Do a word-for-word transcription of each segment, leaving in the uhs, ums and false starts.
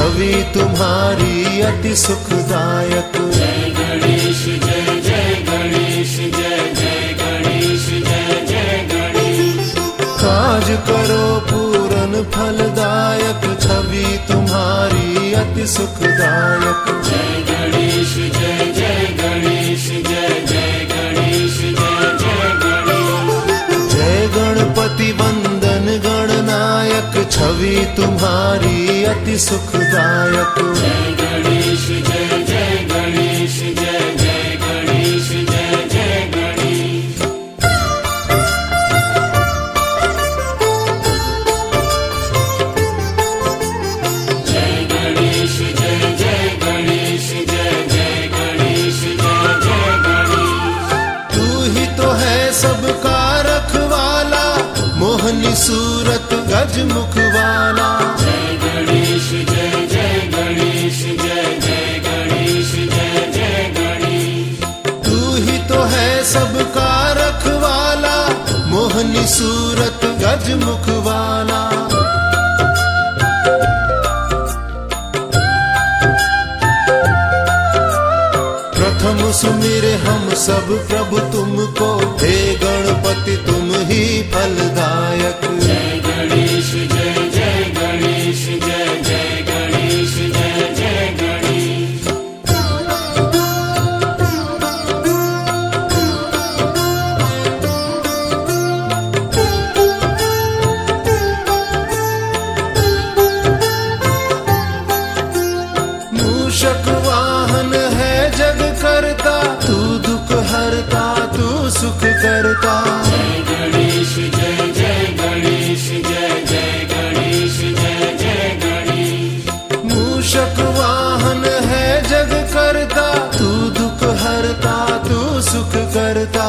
छवि तुम्हारी अति सुखदायक। जय गणेश जय जय गणेश जय जय गणेश जय जय गणेश। काज करो पूरन फलदायक, छवि तुम्हारी अति सुखदायक। जय गणेश जय जय गणेश जय जय गणेश जय जय गणेश। जय गणपति वंदन गणनायक, छवि तुम्हारी अति सुखदायक। जय गणेश जय जय गणेश जय जय गणेश जय जय गणेश। जय गणेश जय जय गणेश जय जय गणेश जय जय गणेश। तू ही तो है सबका रखवाला, मोहनी सूरत गजमुख वाला। जय गणेश जय जय गणेश जय जय गणेश जय जय गणेश। तू ही तो है सबका रखवाला, मोहनी सूरत गजमुख वाला। प्रथम सुमिरे हम सब प्रभु तुमको, हे गणपति तुम ही फलदायक। जय गणेश जय जय गणेश जय जय गणेश जय जय गणेश। मूषक वाहन है जग करता, तू दुख हरता तू सुख करता। जय गणेश जय जय गणेश जय जय गणेश जय जय गणेश। मूषक वाहन है जग करता, तू दुख हरता तू सुख करता।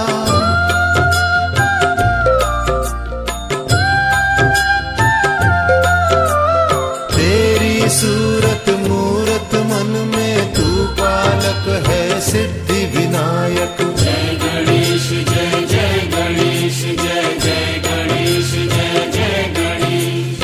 तेरी सूरत मूरत मन में, तू पालक है सिद्धि विनायक। जय गणेश जय जय गणेश जय जय गणेश जय जय गणेश।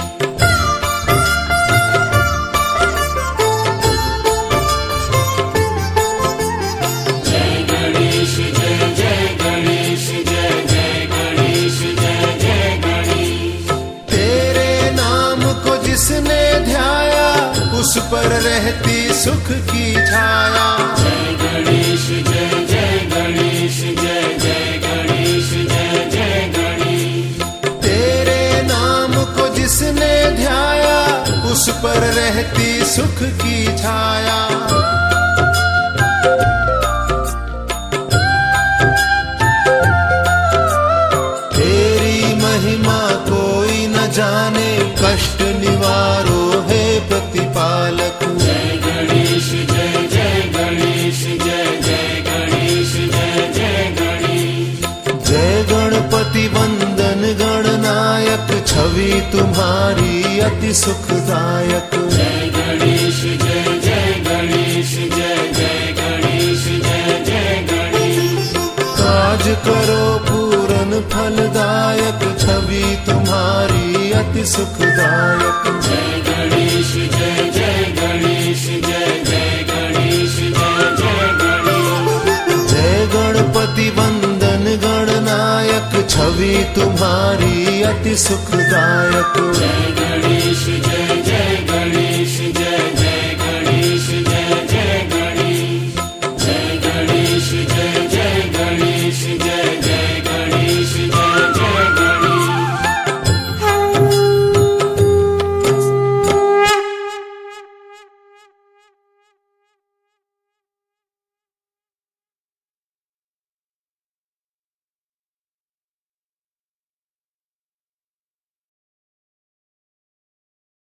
जय गणेश जय जय गणेश जय जय गणेश जय जय गणेश। तेरे नाम को जिसने ध्याया, उस पर रहती सुख की छाया। जय गणेश जय जय गणेश जय जय गणेश जय जय गणेश। तेरे नाम को जिसने ध्याया, उस पर रहती सुख की छाया। तेरी महिमा कोई न जाने, कष्ट निवारो है प्रतिपालक। जय गणेश जय जय गणेश जय जय गणेश जय जय गणेश। जय गणपति वंदन गणनायक, छवि तुम्हारी अति सुखदायक। जय गणेश जय जय गणेश जय जय गणेश जय जय गणेश। काज करो पूरन फलदायक, छवि तुम्हारी अति सुखदायक। जय गणेश जय जय गणेश जय जय गणेश जय जय गणेश। जय गणपति वंदन गणनायक, छवि तुम्हारी अति सुखदायक। जय गणेश जय जय गणेश।